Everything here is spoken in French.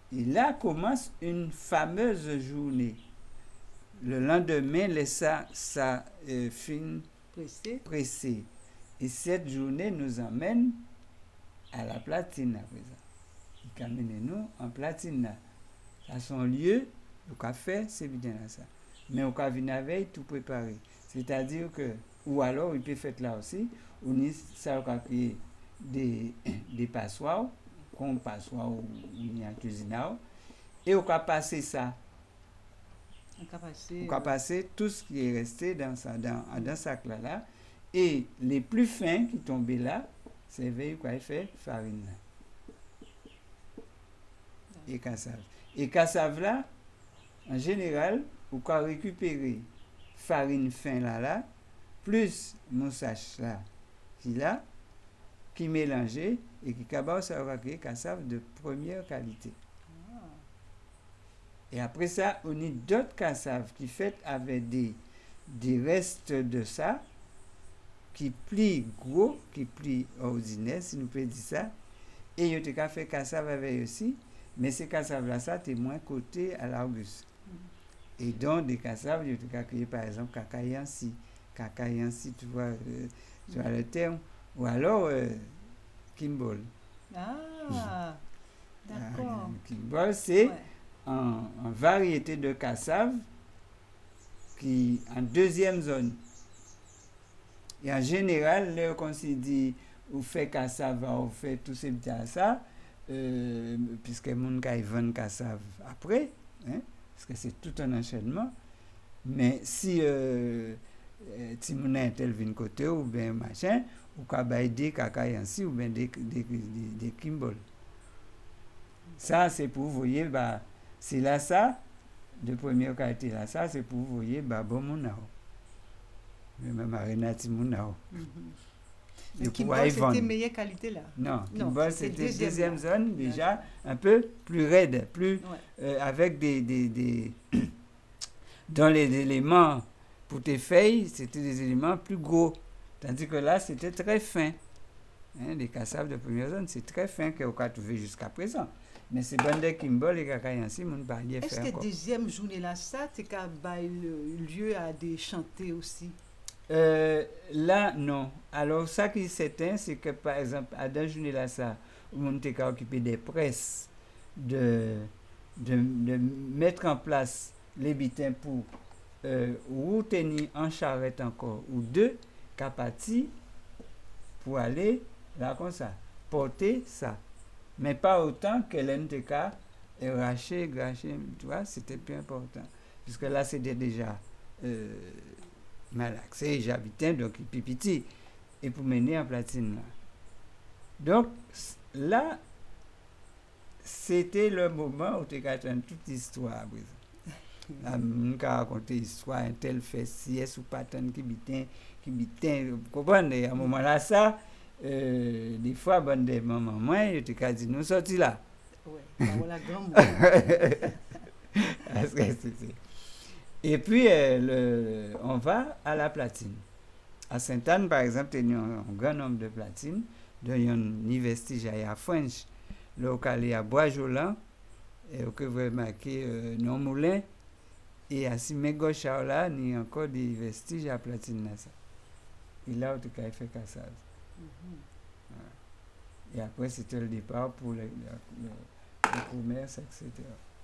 Et là commence une fameuse journée. Le lendemain, laissa sa fine pressée. Et cette journée nous emmène à la platine à présent. Il amène nous en platine. À son lieu, le café, c'est bien ça. Mais au cas venir avec tout préparé. C'est-à-dire que, ou alors il peut faire là aussi, on y ça va créer des passoires, comme passoire ou il y a cuisine, et on va passer ça. On va passer tout ce qui est resté dans ce sac-là. Et les plus fins qui tombaient là, c'est veille quoi il fait farine là. Et cassave. Et cassave là, en général, on peut récupérer farine fin là, plus moussage là, qui mélangé et qui cabane ça va créer cassave de première qualité. Et après ça, on a d'autres cassaves qui fait avec des restes de ça, qui plient gros, qui plient ordinaire, si nous pouvons dire ça. Et il y a fait cassave avec aussi, mais ces cassaves-là, ça, c'est moins coté à l'Auguste. Et donc, des cassaves, il y a créé par exemple cacayansi, tu vois le terme, ou alors kimball. Ah, d'accord. Kimball, c'est en variété de cassave qui en deuxième zone. Et en général, là, quand on dit ou fait cassave, ou fait tout ce petit ça, puisque les gens vendent cassave après, hein, parce que c'est tout un enchaînement. Mais si si mon tel vient côté ou bien machin, ou qu'à des cacayansi ou bien des kimball. Ça, c'est pour vous voyez, bah, c'est là ça, de première qualité là, ça, c'est pour vous voyez, bah, bon mon nao. Même à Renati Mounao. Mais Kimball, c'était meilleure qualité là. Non, Kimball, c'était deuxième zone, déjà, un peu plus raide, plus avec des dans les éléments pour tes feuilles, c'était des éléments plus gros. Tandis que là, c'était très fin. Hein, les cassaves de première zone, c'est très fin qu'on a trouvé jusqu'à présent. Mais c'est Bande Kimball et Kakayansi, mon barrière fait encore. Est-ce que deuxième journée là, ça, c'est qu'à lieu à des chanter aussi? Là, non. Alors, ça qui est certain, c'est que, par exemple, à deux journées là, ça, on était occupé des presses, de mettre en place les bitins pour ou tenir en charrette encore, ou deux, capati, pour aller là comme ça, porter ça. Mais pas autant que l'NTK raché, tu vois, c'était plus important. Puisque là, c'était déjà malaxé, j'habitais, donc il petit, et pour mener en platine là. Donc, là, c'était le moment où tu as toute l'histoire. On a raconté l'histoire, un tel fait sieste ou patane qui bitin, vous comprenez, à un moment là, ça, des fois, bon, des mamans, moi, je te dis, nous sortis là. Oui, voilà, grand mot. Et puis, on va à la platine. À Sainte-Anne, par exemple, il y a un grand nombre de platines. Il y a un vestige à French, local à Bois-Jolant, et que vous remarquez, non moulin. Et à Simé-Gauche, là, il y a encore des vestiges à platine. Et là, en tout cas, il fait cassage. Et après, c'était le départ pour le commerce, etc.